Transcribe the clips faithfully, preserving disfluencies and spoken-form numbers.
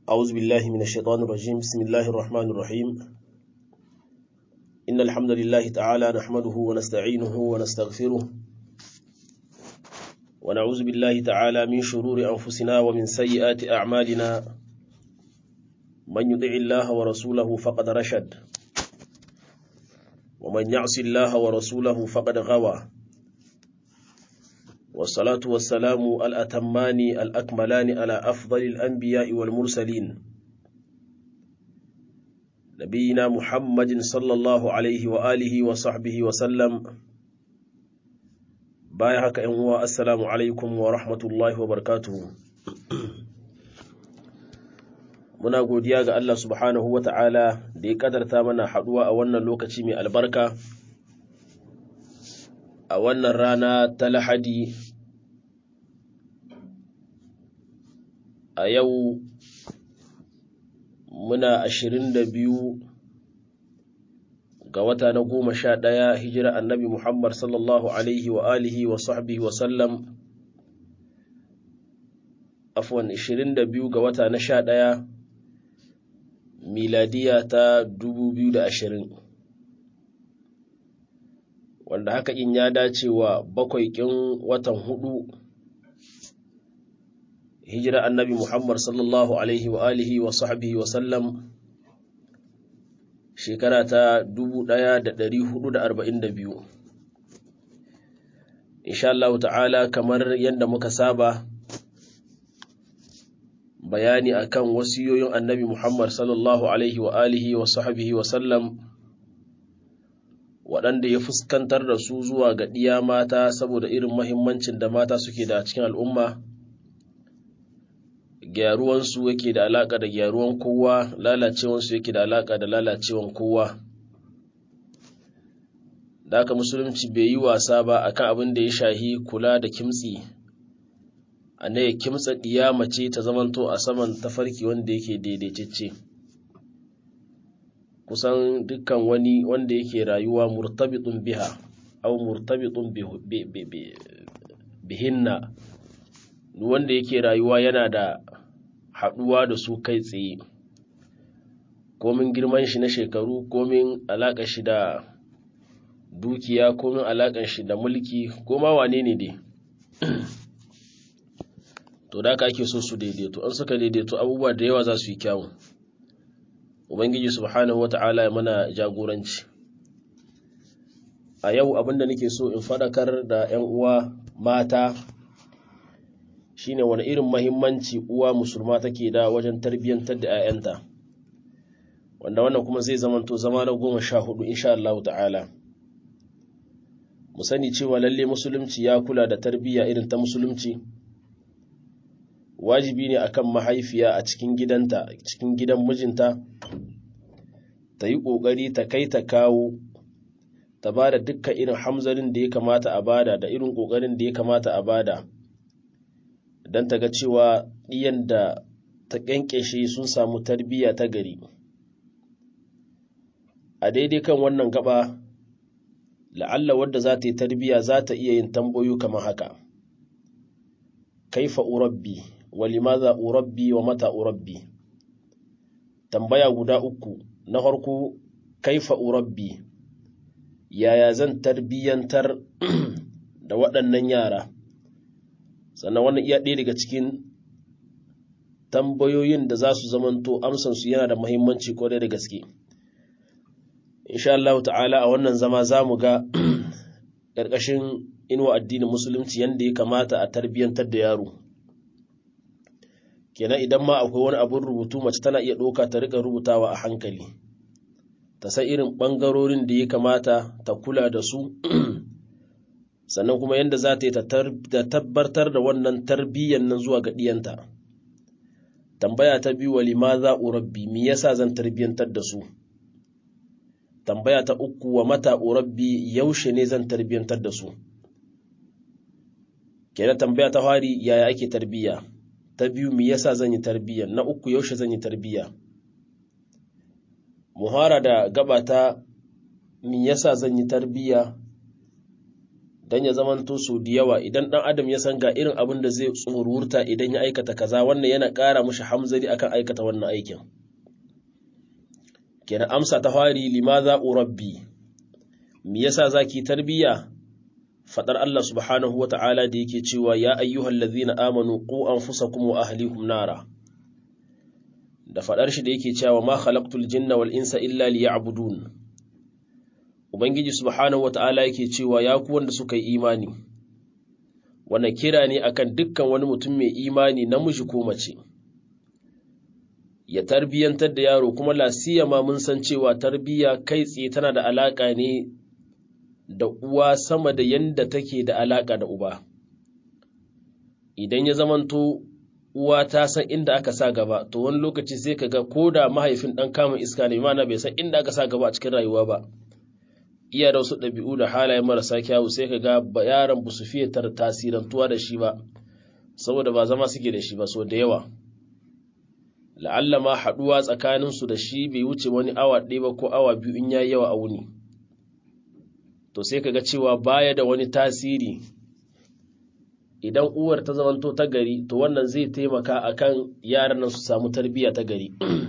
أعوذ بالله من الشيطان الرجيم. بسم الله الرحمن الرحيم. إن الحمد لله تعالى نحمده ونستعينه ونستغفره ونعوذ بالله تعالى من شرور أنفسنا ومن سيئات أعمالنا. من يطع الله ورسوله فقد رشد ومن يعص الله ورسوله فقد غوى. والصلاة والسلام الأتمان الأكملان على أفضل الأنبياء والمرسلين نبينا محمد صلى الله عليه وآله وصحبه وسلم. بايعك أنوا السلام عليكم ورحمة الله وبركاته. muna godiya ga Allah subhanahu wa ta'ala da ya kadarta mana haɗuwa a wannan lokaci mai albarka, a wannan rana ta Lahadi, a yau muna ashirin da biyu ga wata na goma sha ɗaya hijira annabi Muhammad sallallahu alaihi wa alihi wa sahbihi wa sallam, afwan ashirin da biyu ga wata na sha ɗaya miladiya ta dubu biyu da ashirin, wanda haka in ya dace wa bakwai ƙin watan hudu hijira annabi Muhammad sallallahu alaihi wa alihi wa sahbihi wa sallam, shekara ta dubu ɗaya da ɗari hudu da arba'in da biyu. Insha Allah ta'ala, kamar yadda muka saba bayani akan wasiyoyin annabi Muhammad sallallahu alaihi wa alihi wa sahbihi wa sallam, waɗanda ya fuskantar da su zuwa ga ɗiya mata saboda irin mahimmancin da mata suke da a cikin al'umma. Gyaruwansu yake da alaƙa da gyaruwan kowa, lalacewansu yake da alaƙa da lalacewan kowa. Da haka musulunci bai yi wasa ba akan abin da ya shahi kula da kimtsi, a ne ya kimtsa ɗiya mace ta zamanto a saman tafarki wanda yake daidaitacce. Kusan dukkan wani wanda yake rayuwa murtabitun biha au murtabitun bihinna, wanda yake rayuwa yana da haɗuwa da su kai tsaye, komin girman shi na shekaru, komin alaƙar shi da dukiya, komin alaƙar shi da mulki, ko ma wane ne dai. To da haka ake so su daidaito, an suka daidaito abubuwa da yawa za su yi kyawun. Ubangiji subhanahu wata'ala ya mana jagoranci. A yau abinda nake so in faɗakar da 'yan uwa mata shine wani irin mahimmanci uwa musulma take da wajen tarbiyyantar da 'ya'yanta, wanda wannan kuma zai zamanto zama na goma sha hudu insha Allah ta'ala. Mu sani cewa lalle musulunci ya kula da tarbiyya irin ta musulunci. Wajibi ne akan mahaifiya a cikin gidanta, cikin gidan mijinta, ta yi ƙoƙari ta kai ta kawo, ta ba da dukkan irin hamzarin da ya kamata a bada da irin ƙoƙarin da ya kamata a bada, don ta ga cewa ɗiyan da ta ƙyanƙyashe sun samu tarbiyya ta gari. A daidai kan wannan gaba, la'alla wadda za ta yi tarbiyya za ta iya yin tambayoyi kamar haka: kaifa urabbi wa limadha urabbi wa mata urabbi? Tambaya guda uku. Na farko, kaifa urabbi, yaya zan tarbiyyantar da waɗannan yara? Sannan wannan iya ɗaya daga cikin tambayoyin da za su zamanto amsansu yana da muhimmanci kwarai da gaske. Insha Allah ta'ala, a wannan zama za mu ga ƙarƙashin inuwa addinin musulunci yadda ya kamata a tarbiyyantar da yaro. Kenan idan ma akwai wani abun rubutu, mace tana iya ɗauka ta riƙa rubutawa a hankali, ta san irin ɓangarorin da ya kamata ta kula da su, sannan kuma yadda za ta yi ta tabbatar da wannan tarbiyyan nan zuwa ga ɗiyanta. Tambaya ta biyu, wa limadha urabbi, me yasa zan tarbiyyantar da su? Tambaya ta uku, wa mata urabbi, yaushe ne zan tarbiyyantar da su? Kenan tambaya ta fari, yaya ake tarbiyya? Ta biyu, me yasa zan yi tarbiyya? Na uku, yaushe zan yi tarbiyya? Muhara da gaba ta me yasa zan yi tarbiyya, dan ya zamanto su da yawa idan dan adam ya san ga irin abin da zai tsururta idan ya aikata kaza wannan yana ƙara mushi hamzari akan aikata wannan aikin. Kenan amsa ta fari limaza urabbi, me yasa zaki tarbiya? Fadar Allah subhanahu wata'ala da yake cewa ya ayyuhal ladzina amanu qu anfusakum wa ahlikum nara, da fadar shi da yake cewa ma khalaqtul jinna wal insa illa liya'budun. Ubangiji subhanahu wata'ala yake cewa ya ku wanda suka yi imani, wannan kira ne akan dukkan wani mutum mai imani namiji ko mace ya tarbiyantar da yaro, kuma lasiyama mun san cewa tarbiya kai tsaye tana da alaka ne da uwa sama da yanda take da alaka da uba. Idan ya zamanto uwa ta san inda aka sa gaba, to wani lokaci sai kaga koda mahaifin dan kama iska ne, mana bai san inda aka sa gaba a cikin rayuwa ba, iya da wasu ɗabi'u da halaye marasa kyawu, sai kaga ba yaron ba su fiye tasirantuwa da shi ba, saboda ba zama suke da shi ba so da yawa. La'alla ma haɗuwa tsakaninsu da shi bai wuce wani awa ɗaya ba ko awa biyu in yayi yawa a wuni. To sai kaga cewa baya da wani tasiri. Idan uwar ta zamanto ta gari, to wannan zai taimaka akan yaran nan su samu tarbiyya ta gari.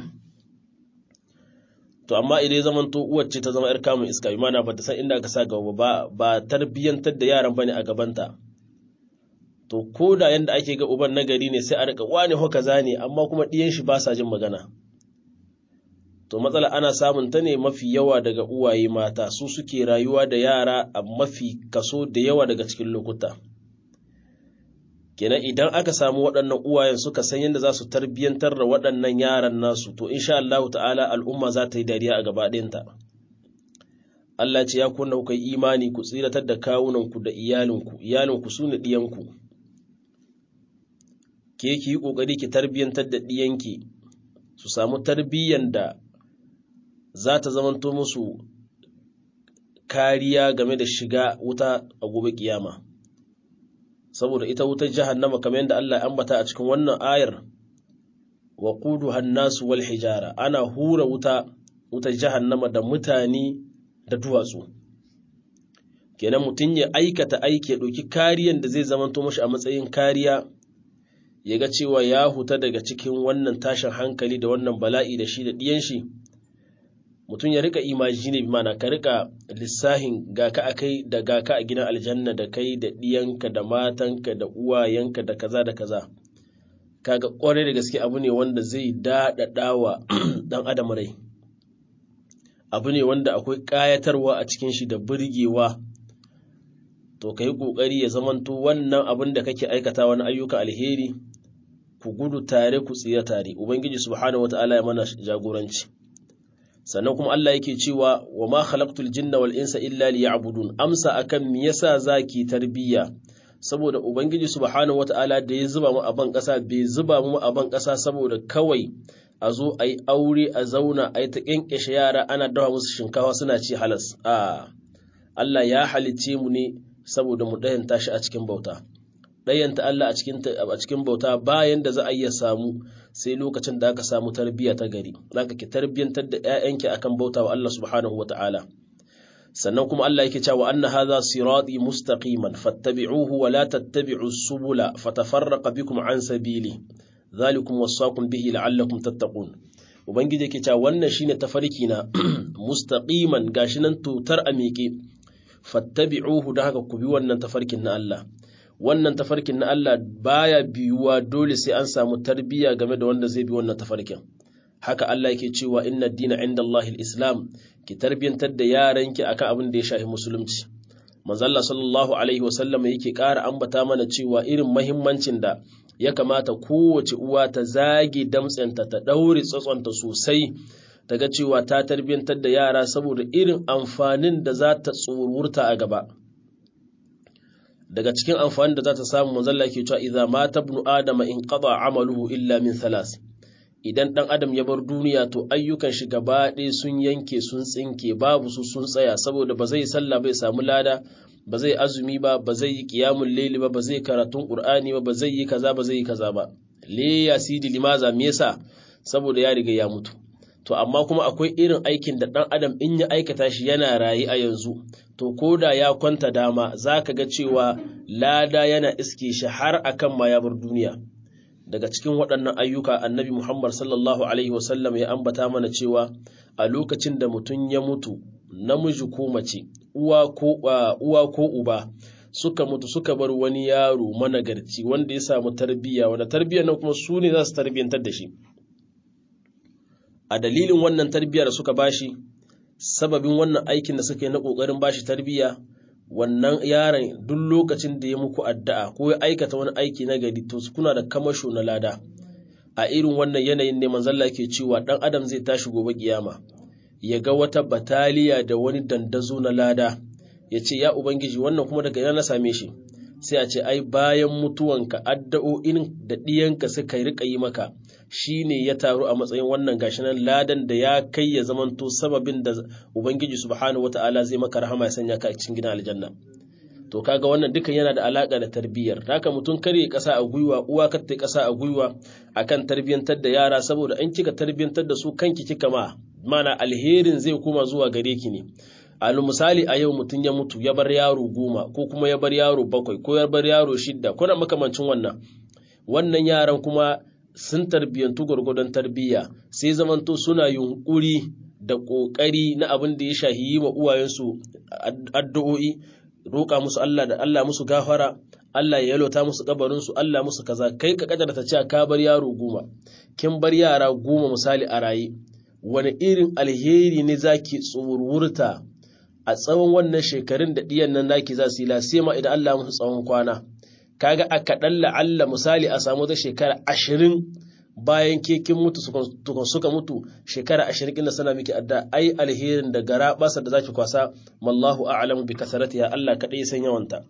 To amma idan zamanto uwar ce ta zama ‘yar kamun iska, imana ba ta san inda aka sa gaba ba, ba tarbiyyantar da yaran bane a gabanta. To ko da yanda ake ga uban nagari ne sai a rika wani ho kaza ne, amma kuma ɗiyan shi ba sa jin magana. To matsala ana samun ta ne mafi yawa daga uwaye mata, su suke rayuwa da yara a mafi kaso da yawa daga cikin lokuta. Kenan idan aka samu waɗannan uwayen suka san yadda za su tarbiyyantar da waɗannan yaran nasu, to insha Allah ta'ala al'umma za ta yi dariya a gaba ɗayanta. Allah ce ya kunna kuka yi imani ku tsiratar da kawunanku da iyalinku, iyalinku su ne ɗiyanku. Ke ki yi ƙoƙari ki tarbiyyantar da ɗiyanki su samu tarbiyyan da za ta zamanto musu kariya game da shiga wuta a gobe kiyama. Saboda ita wutar jahannama kamar yadda Allah ya ambata a cikin wannan ayar, wa quduha an-nasu wal hijara, ana hura wuta wutar jahannama da mutane da duwatsu. Kenan mutun ya aikata aiki ya ɗauki kariyan da zai zamanto mashi a matsayin kariya, ya ga cewa ya huta daga cikin wannan tashin hankali da wannan bala'i da shi da ɗiyan shi. Mutum ya rika imajine bi mana ka rika lissahin ga ka akai da ga ka a gidan aljanna da kai da ɗiyanka da matanka da uwayenka da kaza da kaza. Kaga ƙwarai da gaske abu ne wanda zai daɗaɗawa ɗan adam rai. Abu ne wanda akwai ƙayatarwa a cikin shi da burgewa. To ka yi ƙoƙari ya zamanto wannan abin da kake aikata wani ayyuka alheri, ku gudu tare ku tsira tare. Ubangiji subhanahu wata'ala ya mana jagoranci. Sannan kuma Allah yake cewa wa ma khalaqtul jinna wal insa illa liya'budun, amsa akan me yasa zaki tarbiyya, saboda Ubangiji subhanahu wata'ala da ya zuba mu a ban ƙasa bai zuba mu a ban ƙasa saboda kawai a zo a yi aure a zauna a yi ta ƙyanƙyashe yara ana dawa musu shinkawa suna ci halas. A Allah ya halicce mu ne saboda mu ɗayanta shi a cikin bauta. Ɗayanta Allah a cikin bauta bayan da za a iya samu sai lokacin da aka samu tarbiyya ta gari. Zaka ki tarbiyyantar da ‘ya'yanki akan bauta wa Allah subhanahu wa ta'ala. Sannan kuma Allah yake cewa anna hadha sirati mustaqiman fattabi'uhu wa la tattabi'u subula fatafarraqa bikum an sabili dhalikum wasaqum bihi la'allakum tattaqun. Ubangiji yake cewa wannan shine tafarki na mustaqiman, gashi nan tutar a miƙe, fattabi'uhu, da haka ku bi wannan tafarkin na Allah. Wannan tafarkin na Allah baya biyuwa dole sai an samu tarbiyya game da wanda zai bi wannan tafarkin. Haka Allah yake cewa inna ad-dina 'inda Allahi al-Islam, ki tarbiyantar da yaranki akan abin da ya shafi musulunci. Manzo Allah sallallahu alaihi wasallam yake ƙara ambata mana cewa irin muhimmancin da ya kamata kowace uwa ta zage damtsenta ta daure tsatsonta sosai, ta ga cewa ta tarbiyantar da yara saboda irin amfanin da za ta tsururta a gaba. Daga cikin amfanin da za ta samu, manzo Allah yake cewa idza mata ibnu adama in qada amaluhu illa min thalas. Idan ɗan adam ya bar duniya to ayyukan shi gaba ɗaya sun yanke sun tsinke, babu su sun tsaya, saboda ba zai sallah bai samu lada, ba zai azumi ba, ba zai yi qiyamul layli ba, ba zai karatun qur'ani ba, ba zai yi kaza ba zai yi kaza ba. Le ya sidi limaza, me yasa? Saboda ya riga ya mutu. To amma kuma akwai irin aikin da ɗan adam in ya aikata shi yana rayi a yanzu, to koda ya kwanta dama zaka ga cewa lada yana iske shi har akan ma ya bar duniya. Daga cikin waɗannan ayyuka annabi Muhammad sallallahu alaihi wasallam ya ambata mana cewa a lokacin da mutum ya mutu namiji ko mace uwa ko uwa ko uba suka mutu suka bar wani yaro managarci wanda ya samu tarbiyya, wanda tarbiyyar nan kuma su ne za su tarbiyyantar da shi. A dalilin wannan tarbiyyar da suka bashi, sababin wannan aikin da suka yi na ƙoƙarin bashi tarbiyya, wannan yaron duk lokacin da ya muku addu'a ko ya aikata wani aiki na gari to kuna da kamasho na lada. A irin wannan yanayin ne manzon Allah yake cewa dan adam zai tashi gobe kiyama ya ga wata bataliya da wani dandazo na lada, ya ce ya ubangiji wannan kuma daga ina na same shi, sai a ce ai bayan mutuwanka addu'o'in da diyanka suka rika yi maka shine ya taru a matsayin wannan gashi nan ladan da ya kai ya zamanto sababin da ubangiji subhanahu wataala zai maka rahama ya sanya ka a cikin gidan aljanna. To kaga wannan dukan yana da alaka da tarbiyyar. Haka mutum kare kasa a gwiwa, uwa kar ta kasa a gwiwa akan tarbiyantar da yara, saboda an kika tarbiyantar da su kanki kika ma mana alherin zai koma zuwa gare ki ne. Alu misali a yau mutum ya mutu ya bar yaro goma ko kuma ya bar yaro bakwai ko ya bar yaro shidda ko na makamancin wannan. Wannan yaran kuma sun tarbiyantu gwargwadon tarbiyya, sai zamanto suna yunkuri da ƙoƙari na abin da ya shahi yi wa uwayensu addu'o'i, roƙa musu Allah da Allah musu gafara, Allah ya yalota musu kabarinsu, Allah musu kaza. Kai ka kadar ta cewa ka bar yaro goma, kin bar yara goma misali a raye, wani irin alheri ne zaki tsurwurta a tsawon wannan shekarun da diyan nan naki za su yi lasema idan Allah musu tsawon kwana. Kaga a kaɗan la'alla misali a samu ta shekara ashirin bayan kekin mutu tukun suka mutu, shekara ashirin inda sana miki adda ai alherin da gara basa da zaki kwasa mallahu a'lamu bi kasaratiha, Allah kadai san yawanta.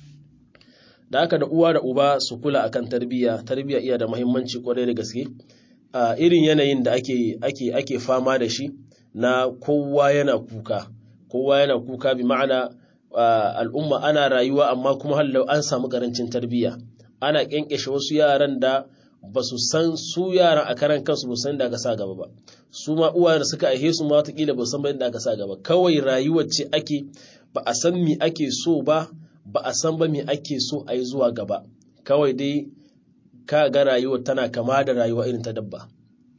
Da haka da uwa da uba su kula akan tarbiyya. Tarbiyya iya da muhimmanci kwarai da gaske a irin yanayin da ake ake ake fama da shi na kowa yana kuka kowa yana kuka bi ma'ana al'umma ana rayuwa amma kuma hallau an samu karancin tarbiyya. Ana kyankyashe wasu yaran da ba su san su yaran a karan kansu ba san da aka sa gaba ba, su ma uwayen da suka aihe su ma watakila ba san ba inda aka sa gaba. Kawai rayuwar ce ake, ba a san me ake so ba, ba a san ba me ake so a yi zuwa gaba. Kawai dai ka ga rayuwar tana kama da rayuwa irin ta dabba.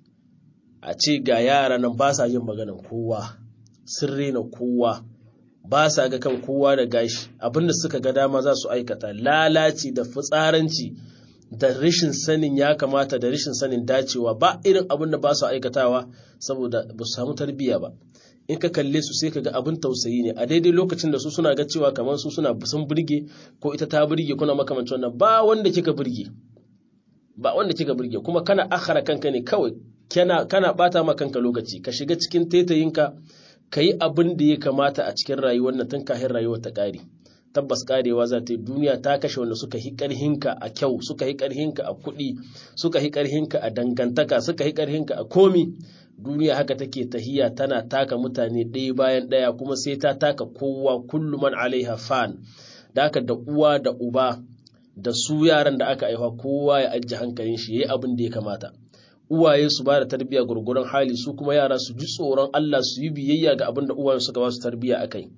A ce ga yara nan ba sa yin maganan kowa, sun rena kowa, ba sa ga kan kowa da gashi, abinda suka ga dama za su aikata, lalaci da fitsaranci da rashin sanin ya kamata da rashin sanin dacewa ba irin abin da ba su aikatawa saboda ba su samu tarbiyya ba. In ka kalle su sai ka ga abin tausayi ne a daidai lokacin da su suna ga cewa kamar su suna sun burge ko ita ta burge kuna makamancin wannan, ba wanda kika burge ba wanda kika burge kuma kana akhara kanka ne kawai, kana kana bata ma kanka lokaci. Ka shiga cikin taitayinka ka yi abin da ya kamata a cikin rayuwar nan tun kafin rayuwar ta ƙare. Tabbas ƙarewa za ta yi, duniya ta kashe wanda suka yi ƙarhinka a kyau, suka yi ƙarhinka a kuɗi, suka yi ƙarhinka a dangantaka, suka yi ƙarhinka a komi. Duniya haka take tahiya tana taka mutane ɗaya bayan ɗaya kuma sai ta taka kowa, kullu man alaiha fan. Da haka da uwa da uba da su yaran da aka haifa kowa ya ajiye hankalin shi, yayi abin da ya kamata. Uwaye su ba da tarbiyya gurgurun hali, su kuma yara su ji tsoron Allah, su yi biyayya ga abin da uwayen suka ba su tarbiyya akai.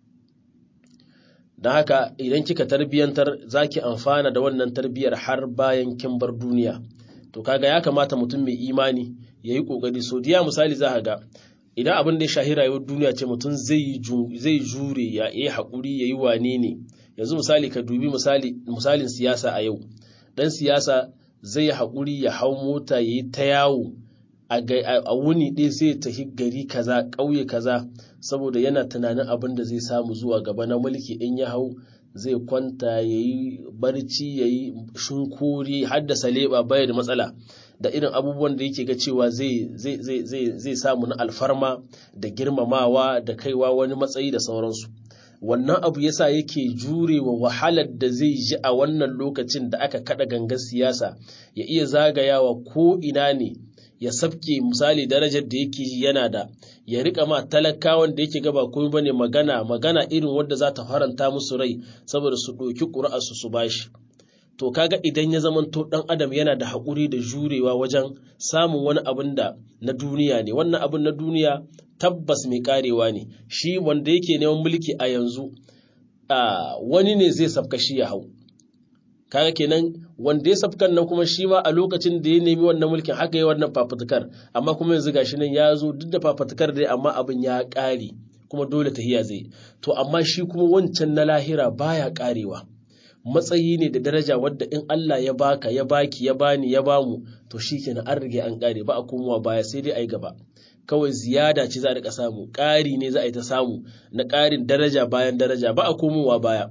Don haka idan kika tarbiyyantar za ki amfana da wannan tarbiyyar har bayan kin bar duniya. To kaga ya kamata mutum mai imani ya yi ƙoƙari. So diya misali za ga idan abin da ya shahi rayuwar duniya ce mutum zai jure ya yi haƙuri ya yi wane ne. Yanzu misali ka dubi misalin siyasa a yau. Ɗan siyasa zai haƙuri ya hau mota ya yi ta yawo a wuni ɗaya sai ta gari kaza ƙauye kaza saboda yana tunanin abin da zai samu zuwa gaba na mulki. In ya hau zai kwanta ya yi barci ya yi shinkuri haddasa leɓa baya da matsala da irin abubuwan da yake ga cewa zai samu na alfarma da girmamawa da kaiwa wani matsayi da sauransu. Wannan abu yasa yake jurewa wahalar da zai ji a wannan lokacin da aka kada gangar siyasa, ya iya zagayawa ko ina ne ya sabke misali darajar da yake yana da, ya rika ma talakawan da yake gaba komai bane magana magana irin wanda za ta faranta musu rai saboda su ɗauki ƙuri'arsu su bashi. to kaga idan ya zamanto dan adam yana da haƙuri da jurewa wajen samun wani abin da na duniya ne, wannan abin na duniya tabbas mai karewa ne, shi wanda yake neman mulki a yanzu a wani ne zai sabka shi ya hau, kaga kenan wanda ya sabkan nan kuma shi ma a lokacin da ya nemi wannan mulkin haka yi wannan fafutukar, amma kuma yanzu gashi nan ya zo duk da fafutukar dai amma abin ya ƙare kuma dole tahiya zai, to amma shi kuma wancan na lahira baya ƙarewa, matsayi ne da daraja wadda in Allah ya baka ya baki ya bani ya bamu to shikenan an rige an ƙare, ba a komowa baya sai dai ai gaba, kawai ziyada ce za a rika samu, ƙari ne za a yi ta samu na ƙarin daraja bayan daraja, ba a komowa baya.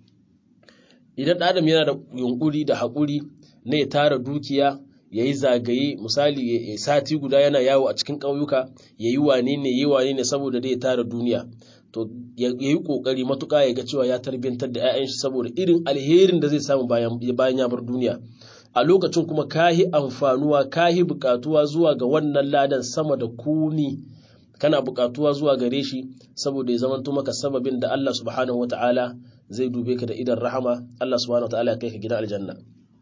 Idan ɗan adam yana da yunkuri da haƙuri na ya tara dukiya ya yi zagaye, misali ya sati guda yana yawo a cikin ƙauyuka ya yi wane ne ya yi wane ne saboda dai ya tara duniya, to ya yi ƙoƙari matuƙa ya ga cewa ya tarbiyyantar da 'ya'yan shi saboda irin alherin da zai samu bayan ya bar duniya. A lokacin kuma kahi amfanuwa kahi buƙatuwa zuwa ga wannan ladan sama da kuni, kana buƙatuwa zuwa gare shi saboda ya zamanto maka sababin da Allah subhanahu wata'ala zai dube ka da idan rahama, Allah subhanahu wata'ala ya kai ka gidan aljanna.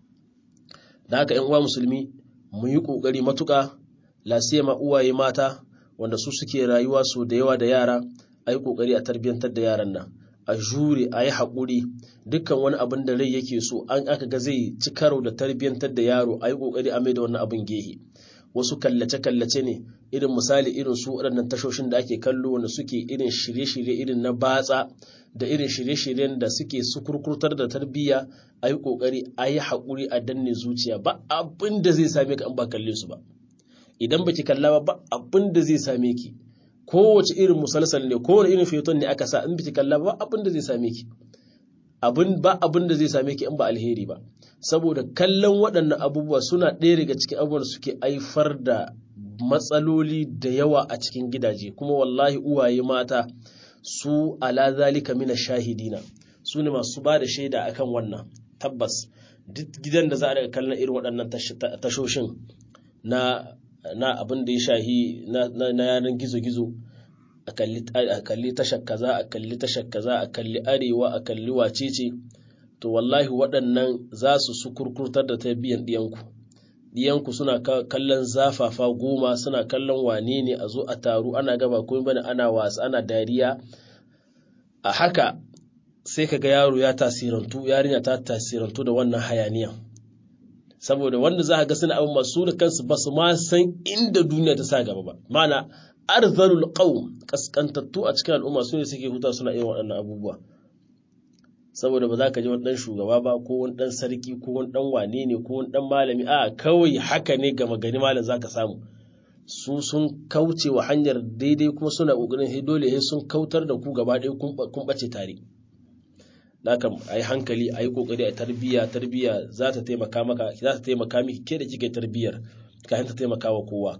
Da haka ƴan uwa musulmi mu yi ƙoƙari matuƙa, lasiyama uwaye mata wanda su suke rayuwa so da yawa da yara, a yi ƙoƙari a tarbiyyantar da yaran nan, a jure a yi haƙuri, dukkan wani abin da rai yake so an aka ga zai ci karo da tarbiyyantar da yaro a yi ƙoƙari a mai da wannan abin gehe. Wasu kallace-kallace ne irin misali irin su waɗannan tashoshin da ake kallo wanda suke irin shirye-shirye irin na batsa da irin shirye-shiryen da suke sukurkurtar da tarbiyya, a yi ƙoƙari a yi haƙuri a danne zuciya, ba abin da zai same ka in ba kalle su ba. Idan baki kalla ba ba abin da zai same ki, kowace irin musalsal ne kowane irin feton ne aka sa in baki kalla ba abin da zai same ki, abin ba abin da zai same ki in ba alheri ba, saboda kallon waɗannan abubuwa suna ɗaya daga cikin abubuwan da suke haifar da matsaloli da yawa a cikin gidaje, kuma wallahi uwaye mata su ala zalika mina shahidina, su ne masu ba da shaida akan wannan. Tabbas duk gidan da za a daga kallon irin waɗannan tashoshin na na abin da ya shahi na yanar gizo-gizo, a kalli tashar kaza a kalli tashar kaza a kalli arewa a kalli wacece, to wallahi waɗannan za su sukurkurtar da tarbiyyar ɗiyanku. Ɗiyanku suna kallon zafafa goma, suna kallon wane ne a zo a taru ana gaba ko bane ana wasa ana dariya, a haka sai kaga yaro ya tasirantu, yarinya ta tasirantu da wannan hayaniya, saboda wanda za ka ga suna abin masu da kansu ba su ma san inda duniya ta sa gaba ba, mana arzalul qaum kaskantattu a cikin al'umma su ne suke huta suna irin waɗannan abubuwa, saboda ba za ka ji wani ɗan shugaba ba ko wani ɗan sarki ko wani ɗan wane ne ko wani ɗan malami, a kawai haka ne gama gani malam za ka samu su sun kauce wa hanyar daidai kuma suna ƙoƙarin sai dole sai sun kautar da ku gaba ɗaya kun ɓace tare. Naka a yi hankali a yi ƙoƙari a tarbiyya, tarbiyya za ta taimaka maka, za ta taimaka miki ke da kike tarbiyyar kafin ta taimaka wa kowa.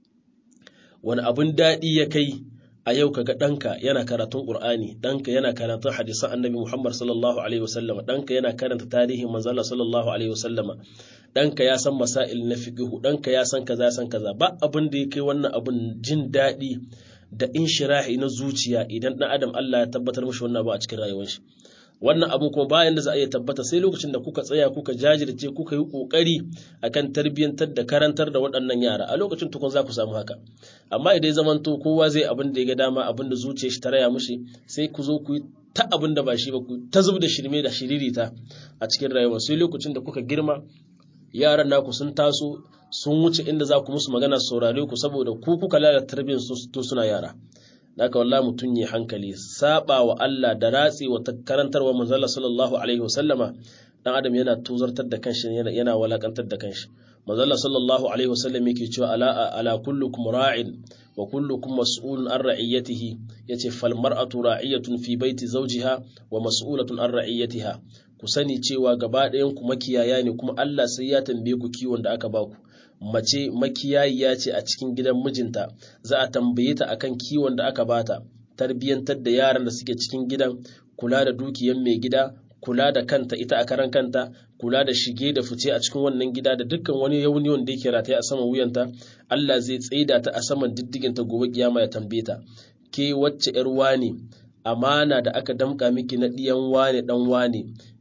Wani abin daɗi ya kai a yau kaga ɗanka yana karatun Qur'ani, ɗanka yana karatun hadisan Annabi Muhammad sallallahu alaihi wasallam, ɗanka yana karanta tarihin manzon Allah sallallahu alaihi wasallam, ɗanka ya san masail na fiqh, ɗanka ya san kaza ya san kaza, ba abin da ya kai wannan abin jin daɗi da inshirahi na zuciya idan ɗan adam Allah ya tabbatar mishi wannan abu a cikin rayuwar shi. Wannan abu kuma bayan da za a iya tabbata sai lokacin da kuka tsaya kuka jajirce kuka yi kokari akan tarbiyyantar da karantar da waɗannan yara, a lokacin tukun za ku samu haka. Amma idan zamanto kowa zai abin da ya ga dama, abin da zuciyar shi ta raya mishi, sai ku zo ku yi ta abin da ba shi ba, ku ta zub da shirme da shiririta a cikin rayuwa, sai lokacin da kuka girma yaran naku sun taso sun wuce inda za ku musu magana saurare ku saboda ku kuka lalata tarbiyyar su to suna yara. Haka wallahi mutun yi hankali, saba wa Allah da ratsi wa karantarwa manzo Allah sallallahu alaihi wasallama, dan adam yana tuzartar da kanshi, yana yana walakantar da kanshi. Manzo Allah sallallahu alaihi wasallam yake cewa ala ala kullukum ra'in wa kullukum mas'ulun an ra'iyatihi, yace fal mar'atu ra'iyatun fi baiti zawjiha wa mas'ulatun an ra'iyatiha. Ku sani cewa gaba ɗayan ku makiyaya ne kuma Allah sai ya tambaye ku kiwon da aka baku. Mace makiyayiya ce a cikin gidan mijinta, za a tambaye ta akan kiwon da aka bata, tarbiyyantar da yaran da suke cikin gidan, kula da dukiyar mai gida, kula da kanta ita a karan kanta, kula da shige da fice a cikin wannan gida da dukkan wani yauni wanda yake rataye a saman wuyanta. Allah zai tsaida ta a saman diddigin ta gobe kiyama ya tambaye ta, ke wacce yar wani amana da aka damka miki na diyan wani dan wani,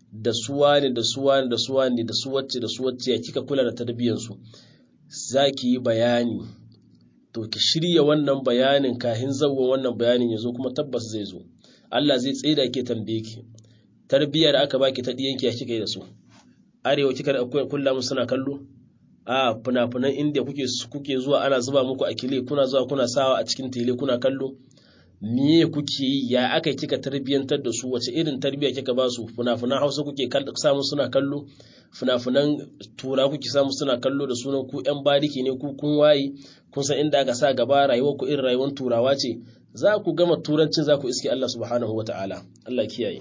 da suwa ne da suwa ne da suwa ne da suwacce da suwacce ya kika kula da tarbiyyarsu za ki yi bayani to ki shirya wannan bayanin kahin zawon wannan bayanin ya zo kuma tabbas zai zo Allah zai tsaida ke tambaye ki tarbiyyar da aka baki ta diyanki ya kika yi da su arewa kika da kullum suna kallo a funafunan inda kuke kuke zuwa ana zuba muku a kile kuna zuwa kuna sawa a cikin tele kuna kallo miye kuke yi ya aka kika tarbiyyantar da su wace irin tarbiyya kika ba su funafunan Hausa kuke samu suna kallo funafunan tura kuke samu suna kallo da sunan ku yan bariki ne ku kun waye kun san inda aka sa gaba rayuwar ku irin rayuwar turawa ce za ku gama turancin za ku iske Allah subhanahu wataala Allah kiyaye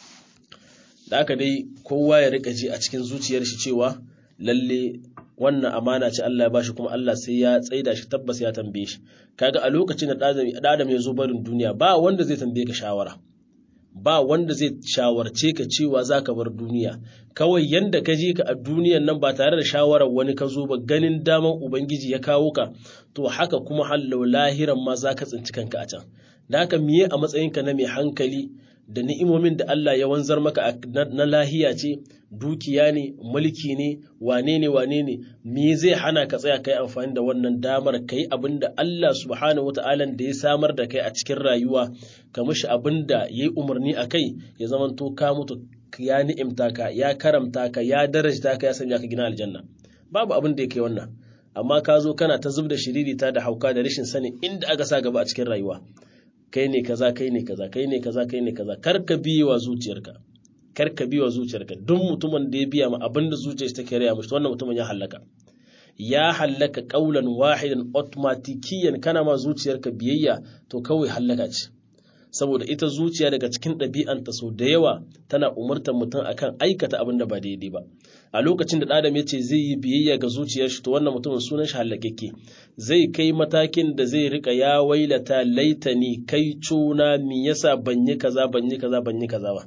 da aka dai kowa ya rika ji a cikin zuciyar shi cewa lalle wannan amana ce Allah ya bashi kuma Allah sai ya tsaida shi tabbas ya tambaye shi kaga a lokacin da Adam ya zo barin duniya ba wanda zai tambaye ka shawara ba wanda zai shawarce ka cewa zaka bar duniya kawai yanda ka je ka a duniyan nan ba tare da shawarar wani ka zo ba ganin daman ubangiji ya kawo ka to haka kuma hallau lahiran ma zaka tsinci kanka a can da haka miye a matsayinka na mai hankali da ni'imomin da Allah ya wanzar maka na lahiya ce dukiya ne mulki ne wane ne wane ne me zai hana ka tsaya kai amfani da wannan damar kai abinda Allah subhanahu wataala da ya samar da kai a cikin rayuwa ka mishi abinda yayi umarni akai ya zamanto ka mutu ya ni'imta ka ya karamta ka ya darajta ka ya sanya ka gina aljanna babu abin da yake wannan amma ka zo kana ta zubda shiririta da hauka da rashin sani inda aka sa gaba a cikin rayuwa kai ne kaza kai ne kaza kai ne kaza kai ne kaza kar ka biye wa zuciyarka kar ka biye wa zuciyarka duk mutumin da ya biya ma abin da zuciyarsa take raya mishi wannan mutumin ya halaka ya halaka qaulan wahidan automatikiyan kana ma zuciyarka biyayya to kawai halaka ce saboda ita zuciya daga cikin ɗabi'anta sau da yawa tana umurtar mutum akan aikata abin da ba daidai ba a lokacin da Adam ya ce zai yi biyayya ga zuciyar shi to wannan mutumin sunan shi halakakke zai kai matakin da zai rika ya wailata laitani kai cuna mi yasa ban yi kaza ban yi kaza ban yi kaza ba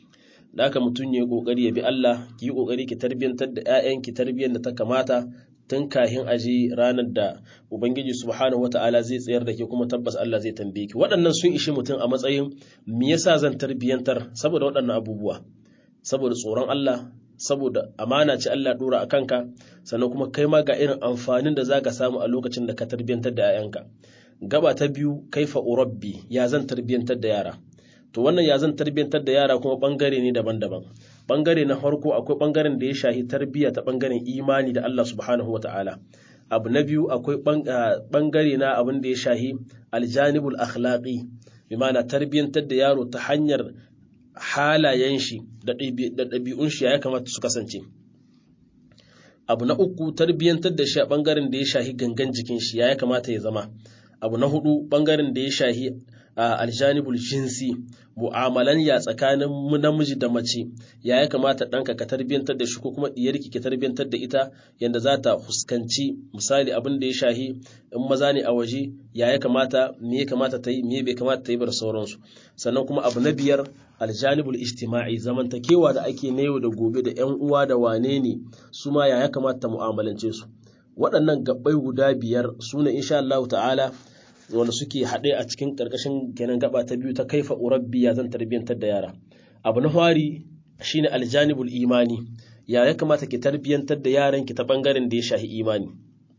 da haka mutum ya yi kokari ya bi Allah ki yi kokari ki tarbiyantar da ƴaƴan ki tarbiyyar da ta kamata tun kahin aji ranar da Ubangiji subhanahu wata'ala zai tsayar da ke kuma tabbas Allah zai tambaye ki waɗannan sun ishi mutum a matsayin me yasa zan tarbiyantar saboda waɗannan abubuwa saboda tsoron Allah saboda amana ce Allah dora a kanka sannan kuma kai ma ga irin amfanin da zaka samu a lokacin da ka tarbiyantar da 'ya'yanka gaba ta biyu kaifa urabbi ya zan tarbiyantar da yara to wannan ya zan tarbiyantar da yara kuma bangare ne daban-daban bangare na farko akwai bangaren da ya shahi tarbiyya ta bangaren imani da Allah subhanahu wata'ala abu na biyu akwai bangare na abin da ya shahi aljanibul akhlaqi bi ma'ana tarbiyantar da yaro ta hanyar halayen shi da ɗabi'un shi ya kamata su kasance abu na uku tarbiyantar da shi a bangaren da ya shahi gangan jikin shi ya kamata ya zama abu na hudu bangaren da ya shahi aljanibul jinsi mu'amalan ya tsakanin namiji da mace ya ya kamata ɗanka ka tarbiyantar da shi ko kuma ɗiyarki ki tarbiyantar da ita yadda za ta fuskanci misali abin da ya shahi in maza ne a waje ya ya kamata me ya kamata ta yi me bai kamata ta yi bar sauransu sannan kuma abu na biyar aljanibul ijtima'i zamantakewa da ake na yau da gobe da ƴan uwa da wane ne su ma ya ya kamata ta mu'amalance su waɗannan gabbai guda biyar su ne insha Allah ta'ala wanda suke haɗe a cikin ƙarƙashin kenan gaba ta biyu ta kaifa urabbi ya zan tarbiyyantar da yara abu na fari shine aljanibul imani ya ya kamata ki tarbiyyantar da yaran ki ta bangaren da ya shahi imani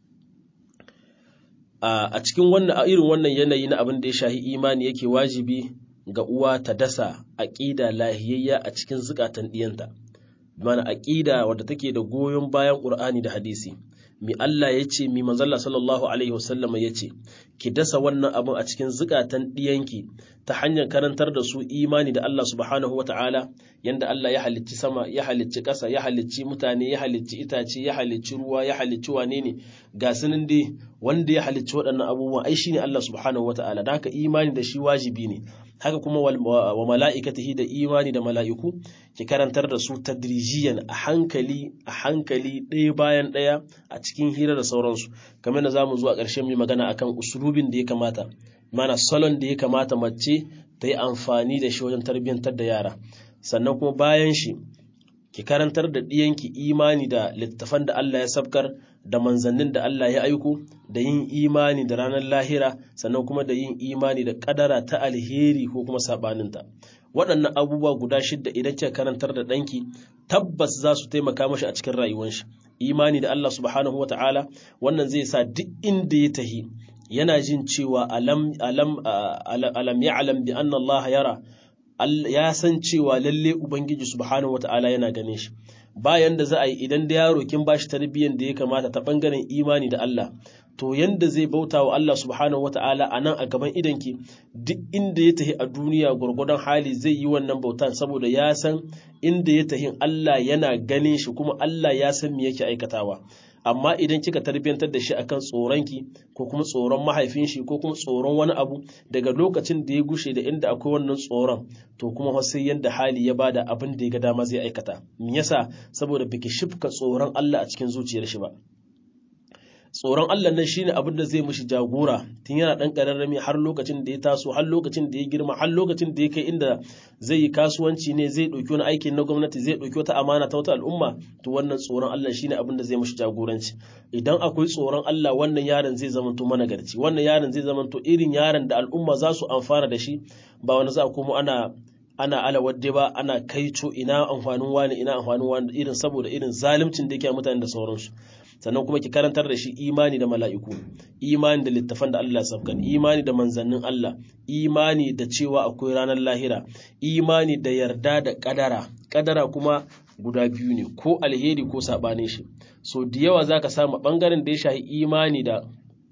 a cikin wannan a irin wannan yanayi na abin da ya shahi imani yake wajibi ga uwa ta dasa aqida lahiyayya a cikin zukatan diyanta mana aqida wadda take da goyon bayan Qur'ani da hadisi mi Allah ya ce mi manzalla sallallahu alaihi wasallama ya ce ki dasa wannan abin a cikin zukatan ɗiyanki ta hanyar karantar da su imani da Allah subhanahu wa ta'ala yanda Allah ya halicci sama ya halicci ƙasa ya halicci mutane ya halicci itace ya halicci ruwa ya halicci wane ne ga sunan dai wanda ya halicci waɗannan abubuwan ai shine Allah subhanahu wa ta'ala da haka imani da shi wajibi ne haka kuma wa mala'ikatihi da imani da mala'iku ki karantar da su tadrijiyan a hankali a hankali ɗaya bayan ɗaya a cikin hira da sauransu kamar da zamu zo a ƙarshen mai magana akan usulubin da ya kamata mana salon da ya kamata mace ta yi amfani da shi wajen tarbiyyantar da yara sannan kuma bayan shi ki karantar da ɗiyanki imani da littafan da Allah ya sabkar da manzannin da Allah ya aiko da yin imani da ranar lahira sannan kuma da yin imani da kadara ta alheri ko kuma sabaninta waɗannan abubuwa guda shidda idan kika karantar da ɗanki tabbas za su taimaka mashi a cikin rayuwar shi. Imani da Allah subhanahu wata'ala wannan zai sa duk inda ya tahi yana jin cewa alam alam alam ya'lam bi anna Allah yara, ya san cewa lalle ubangiji subhanahu wata'ala yana ganin shi. Bayan da za a yi idan da yaro kin bashi tarbiyyar da ya kamata ta bangaren imani da Allah, to yanda zai bauta wa Allah subhanahu wata'ala a nan a gaban idanki, duk inda ya tahi a duniya gwargwadon hali zai yi wannan bautan, saboda ya san inda ya tahi Allah yana ganin shi kuma Allah ya san me yake aikatawa. Amma idan kika tarbiyantar da shi akan tsoronki ko kuma tsoron mahaifin shi ko kuma tsoron wani abu, daga lokacin da ya gushe da inda akwai wannan tsoron, to kuma sai yanda hali ya bada abin da ya ga dama zai aikata. Me yasa? Saboda biki shifka tsoron Allah a cikin zuciyar shi ba. Tsoron Allah nan shine abin da zai mishi jagora tun yana dan kararrami har lokacin da ya taso, har lokacin da ya girma, har lokacin da ya kai inda zai yi kasuwanci ne, zai dauki wani aikin na gwamnati, zai dauki wata amana ta wata al'umma. To wannan tsoron Allah shine abin da zai mishi jagoranci. Idan akwai tsoron Allah, wannan yaron zai zamanto managarci, wannan yaron zai zamanto irin yaron da al'umma za su amfana da shi, ba wani za a komo ana ana alawadde ba, ana kaico ina amfanin wani ina amfanin wani, irin saboda irin zaluncin da yake mutane da sauransu. Sannan kuma ki karantar da shi imani da mala'iku, imani da littafan da Allah sabkan, imani da manzannin Allah, imani da cewa akwai ranar lahira, imani da yarda da kadara. Kadara kuma guda biyu ne, ko alheri ko sabanin shi. So da yawa zaka samu bangaren da ya shahi imani da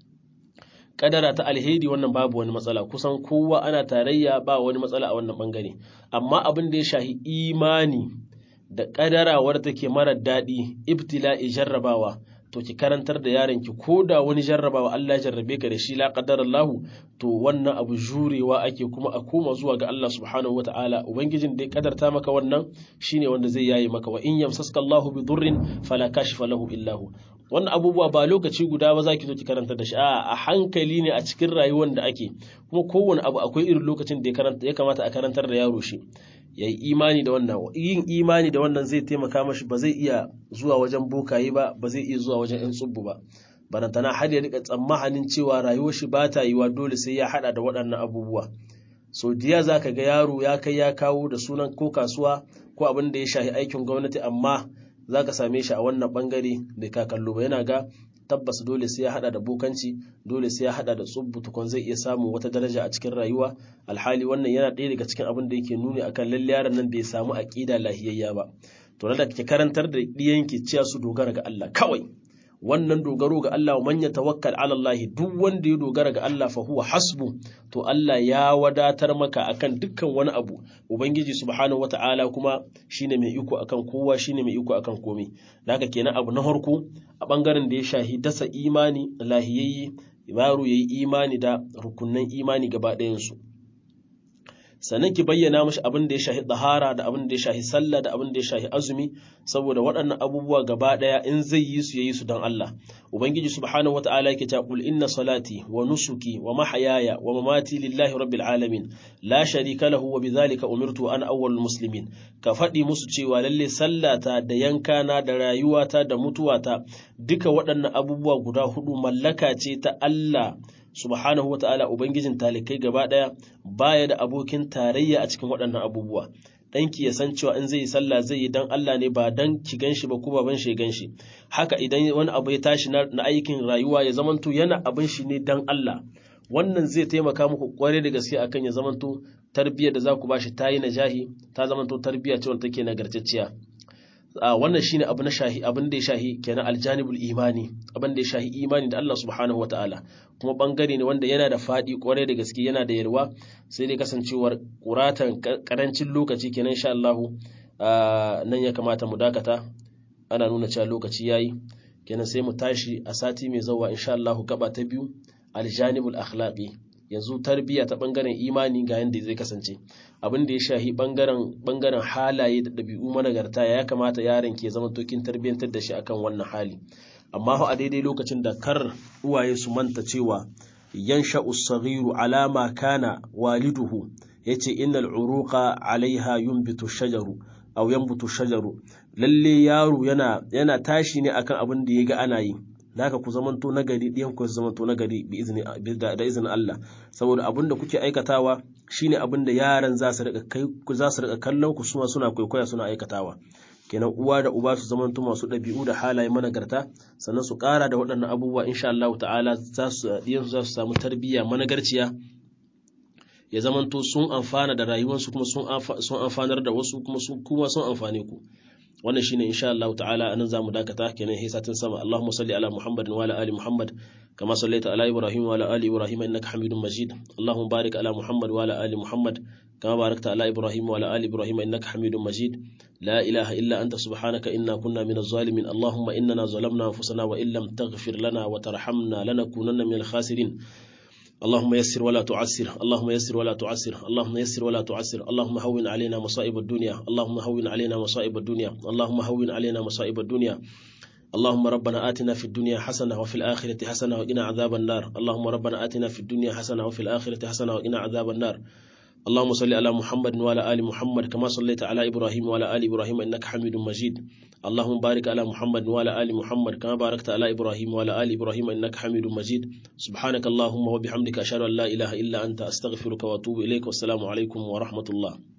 kadara ta alheri, wannan babu wani matsala, kusan kowa ana tarayya, ba wani matsala a wannan bangare. Amma abin da ya shahi imani da kadara wadda take mara daɗi, ibtila'i, jarrabawa, to ki karantar da yaron ki, ko da wani jarrabawa Allah ya jarrabe ka da shi la qadarallahu, to wannan abu jurewa ake kuma a koma zuwa ga Allah subhanahu wataala. Ubangijin da ya kadarta maka wannan shine wanda zai yayi maka. Wa in yamsaska Allahu bi durrin fala kashifa lahu illa hu. Wannan abubuwa ba lokaci guda ba za ki zo ki karanta da shi, a hankali ne a cikin rayuwar da ake, kuma kowane abu akwai irin lokacin da ya kamata a karantar da yaro shi. Yayi imani da wannan, yin imani da wannan zai taimaka mashi, ba zai iya zuwa wajen bokaye ba, ba zai iya zuwa wajen ƴan tsubbu ba, barantana har ya rika tsammanin cewa rayuwar shi ba ta yiwa dole sai ya hada da waɗannan abubuwa. So diya zaka ga yaro ya kai ya kawo da sunan ko kasuwa ko abin da ya shahi aikin gwamnati, amma zaka same shi a wannan bangare da ka kallo ba, yana ga tabbas dole sai ya hada da bokanci, dole sai ya hada da tsubbu tukun zai iya samun wata daraja a cikin rayuwa. Alhali wannan yana ɗaya daga cikin abin da yake nuni akan lalle yaron nan bai samu aqida lahiyayya ba. To da kike karantar da diyanki cewa su dogara ga Allah kawai, wannan dogaro ga Allah, man yatawakkal ala Allah, duk wanda ya dogara ga Allah fa huwa hasbu, to Allah ya wadatar maka akan dukkan wani abu. Ubangiji subhanahu wataala kuma shine mai iko akan kowa, shine mai iko akan komai. Haka kenan abu na farko a bangaren da ya shahi dasa imani lahiyayye, yaro yayi imani da rukunnan imani gaba ɗayan su. Sannan ki bayyana mashi abin da ya shahi tahara, da abin da ya shahi sallah, da abin da ya shahi azumi, saboda waɗannan abubuwa gaba ɗaya in zai yi su yayi su don Allah. Ubangiji subhanahu wata'ala yake cewa qul inna salati wa nusuki wa mahayaya wa mamati lillahi rabbil alamin la sharika lahu wa bidhalika umirtu ana awwalul muslimin. Ka faɗi musu cewa lalle sallata da yankana da rayuwata da mutuwata duka waɗannan abubuwa guda hudu mallaka ce ta Allah subhanahu wata'ala, ubangijin talikai gaba daya, baya da abokin tarayya a cikin waɗannan abubuwa. Danki ya san cewa in zai yi sallah zai yi dan Allah ne, ba dan ki ganshi ba ko baban shi ganshi. Haka idan wani abu ya tashi na, na aikin rayuwa ya zamanto yana abin shi ne dan Allah. Wannan zai taimaka muku kware da gaske akan ya zamanto tarbiyyar da za ku bashi ta yi najahi, ta zamanto tarbiyya ce wanda take nagartacciya. Uh, wannan shine abu na shahi, abin da ya shahi kenan aljanibul imani, abin da ya shahi imani da Allah subhanahu wataala, kuma bangare ne wanda yana da fadi kwarai da gaske, yana da yalwa, sai dai kasancewar kuratan karancin lokaci kenan insha Allah uh, nan ya kamata mu dakata, ana nuna cewa lokaci yayi, kenan sai mu tashi a sati mai zuwa insha Allah gaba ta biyu, aljanibul akhlaqi. Yanzu tarbiyya ta bangaren imani ga yanda zai kasance, abin da ya shahi bangaren bangaren halaye da dabi'u managarta, ya kamata yaron ke zama tokin tarbiyyantar da shi akan wannan hali. Amma a daidai lokacin da kar uwaye su manta cewa yansha'u as-saghiru ala ma kana waliduhu, yace innal uruqa alaiha yunbitu shajaru aw yanbutu shajaru, lalle yaro yana yana tashi ne akan abin da yaga ana yi. naka ku zamanto nagari ɗiyan ku zamanto nagari bi izni da izinin Allah saboda abin da kuke aikatawa shine abin da yaran za su rika kai ku za su rika kallon ku suma suna kwaikwaya suna aikatawa kenan uwa da uba su zamanto masu ɗabi'u da halaye managarta sannan su ƙara da waɗannan abubuwa insha Allah ta'ala za su ɗiyan su za su samu tarbiyya managarciya ya zamanto sun amfana da rayuwarsu kuma sun amfanar da wasu kuma sun kuma sun amfane ku wannan shine insha Allah ta'ala anan zamu dakata kenan sai satin sama Allahumma salli ala Muhammadin wa ala ali Muhammad kama sallaita ala Ibrahim wa ala ali Ibrahim innaka Hamidum Majid Allahumma barik ala Muhammad wa ala ali Muhammad kama barakta ala Ibrahim wa ala ali Ibrahim innaka Hamidum Majid la ilaha illa anta subhanaka inna kunna minaz zalimin Allahumma innana zalamna anfusana wa illam taghfir lana wa tarhamna lanakunanna minal khasirin اللهم يسر ولا تعسر اللهم يسر ولا تعسر اللهم يسر ولا تعسر اللهم هون علينا مصائب الدنيا اللهم هون علينا مصائب الدنيا اللهم هون علينا مصائب الدنيا اللهم ربنا آتنا في الدنيا حسنة وفي الآخرة حسنة وقنا عذاب النار اللهم ربنا آتنا في الدنيا حسنة وفي الآخرة حسنة وقنا عذاب النار اللهم صل على محمد وعلى آل محمد كما صليت على إبراهيم وعلى آل إبراهيم إنك حميد مجيد اللهم بارك على محمد وعلى آل محمد كما باركت على إبراهيم وعلى آل إبراهيم إنك حميد مجيد سبحانك اللهم وبحمدك أشهد أن لا إله إلا أنت أستغفرك وأتوب إليك والسلام عليكم ورحمة الله